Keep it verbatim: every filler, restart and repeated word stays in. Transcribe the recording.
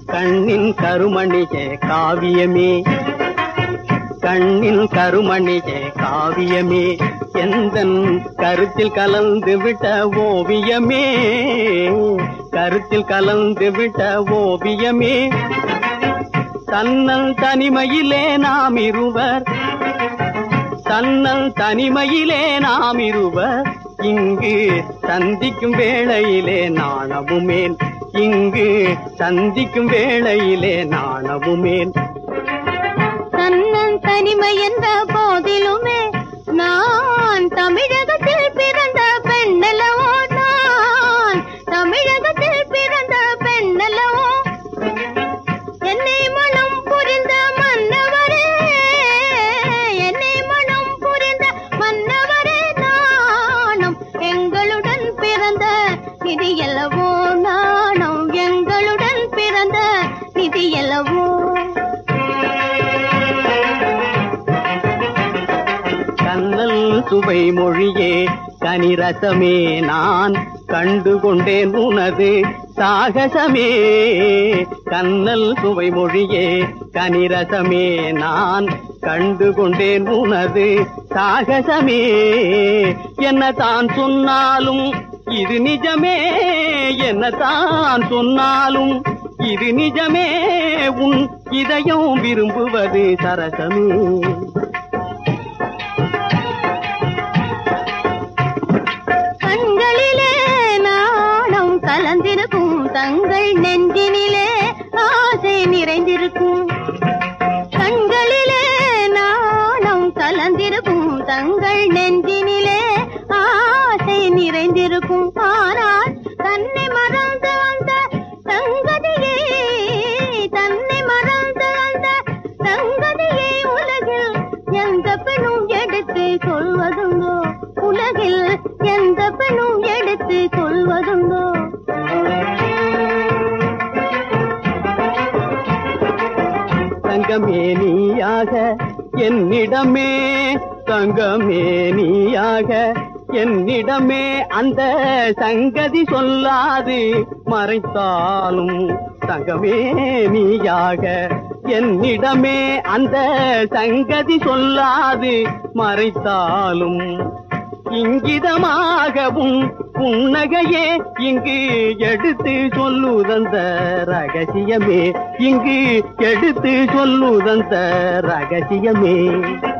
கண்ணின் கருமணியே காவியமே, கண்ணின் கருமணியே காவியமே, எந்தன் கருத்தில் கலந்து விட்ட ஓவியமே, கருத்தில் கலந்து விட்ட ஓவியமே. தன்னல் தனிமையிலே நாம் இருவர், தன்னல் தனிமையிலே நாம் இருவர், இங்கு சந்திக்கும் வேளையிலே நாணவுமேன், இங்கு சந்திக்கும் வேளையிலே நாணவுமேன். தன்னல் தனிமை என்ற போதிலுமே நான் தமிழகத்தில் பிறந்த பெண்ணல்லவோ, நான் தமிழகத்தில் பிறந்த பெண்ணல்லவோ. என்னை மனம் புரிந்த மன்னவரே, என்னை மனம் புரிந்த மன்னவரே, நானும் எங்களுடன் பிறந்த நிதியல்லவோ, நானும் எங்களுடன் பிறந்த நிதியல்லவோ. கண்ணல் சுவை மொழியே கனிரசமே, நான் கண்டு கொண்டேன் உனது சாகசமே. கண்ணல் சுவை மொழியே கனிரசமே, நான் கண்டு கொண்டேன் உனது சாகசமே. என்னதான் சொன்னாலும் இது நிஜமே, என்னதான் சொன்னாலும் இது நிஜமே, உன் இதயம் விரும்புவது சரசமே. கலந்திருக்கும் தங்கள் நெஞ்சினிலே ஆசை நிறைந்திருக்கும், கண்களிலே நாணம் கலந்திருக்கும் தங்கள் நெஞ்சினிலே ஆசை நிறைந்திருக்கும். ஆனால் தன்னை மறந்து அந்த சங்கதியை, தன்னை மறந்து அந்த சங்கதியை உலகில் எந்த பெண்ணும் எடுத்து சொல்வதுண்டோ, உலகில் எந்த பெண்ணும் எடுத்து சொல்வதுண்டோ. தங்கமே நீயாக என்னிடமே, தங்கமே நீயாக என்னிடமே, அந்த சங்கதி சொல்லாது மறைத்தாலும். தங்கமே நீயாக என்னிடமே, அந்த சங்கதி சொல்லாது மறைத்தாலும். இங்கிதமாகவும் புன்னகையே இங்கு எடுத்து சொல்லுதந்த ரகசியமே, இங்கு எடுத்து சொல்லுதந்த ரகசியமே.